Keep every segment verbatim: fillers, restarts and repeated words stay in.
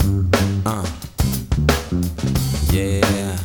Uh, yeah.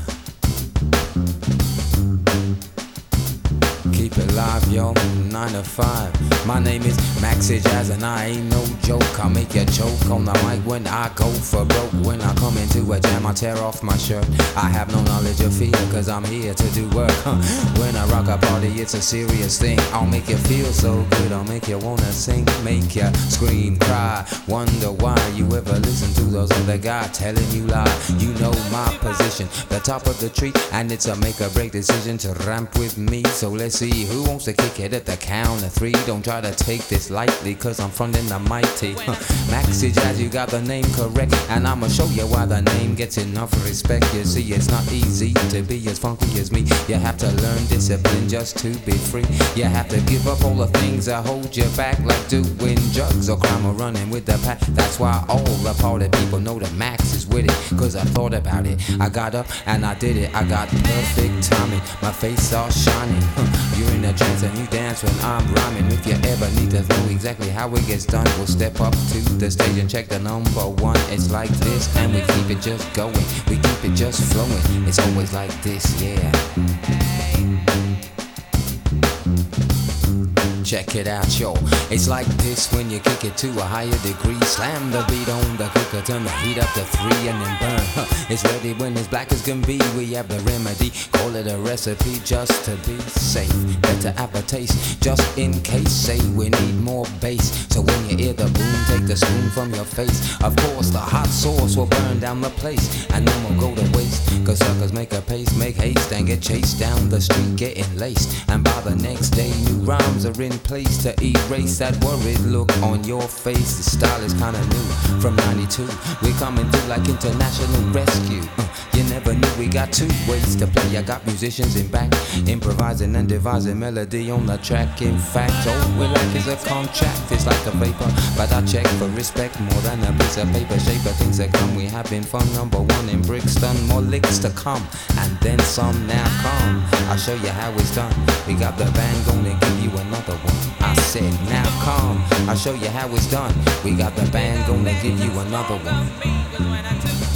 Keep it live, yo, nine to five. My name is Maxi Jazz and I ain't no joke. I'll make you choke on the mic when I go for broke. When I come into a jam, I tear off my shirt. I have no knowledge of fear, cause I'm here to do work. Huh. When I rock a party, it's a serious thing. I'll make you feel so good, I'll make you wanna sing. Make you scream, cry, wonder why you ever listen to those other guys telling you lie. You know my position, the top of the tree, and it's a make or break decision to ramp with me. So let's see who wants to kick it at the count of three. Don't try to take this lightly, cause I'm frontin' the mighty. Huh. Maxi Jazz, you got the name correct, and I'ma show you why the name gets enough respect. You see, it's not easy to be as funky as me. You have to learn discipline just to be free. You have to give up all the things that hold you back, like doing drugs or crime or running with the pack. That's why all the party people know that Max is with it, cause I thought about it. I got up and I did it. I got perfect timing, my face all shining. Huh. You're in a trance and you dance when I'm rhyming. If you ever need to know exactly how it gets done, we'll step up to the stage and check the number one. It's like this and we keep it just going. We keep it just flowing. It's always like this, yeah. Check it out, yo. It's like this when you kick it to a higher degree. Slam the beat on the cooker, turn the heat up to three and then burn. Huh. It's ready when it's black as can be. We have the remedy, call it a recipe just to be safe. Better have a taste, just in case. Say we need more bass, so when you hear the boom, take the spoon from your face. Of course, the hot sauce will burn down the place, and no more go to waste. Cause suckers make a pace, make haste, and get chased down the street, getting laced. And by the next day, new rhymes are in place to erase that worried look on your face. The style is kinda new from ninety-two. We're coming through like international rescue. Uh, you never knew we got two ways to play. I got musicians in back, improvising and devising melody on the track. In fact, all we like is a contract. It's like a vapor, but I check for respect more than a piece of paper. Shape of things that come. We having fun. Number one in Brixton, more licks to come, and then some. Now come, I'll show you how it's done. We got the band gonna give you another one. I said, now come, I'll show you how it's done. We got the band gonna give you another one.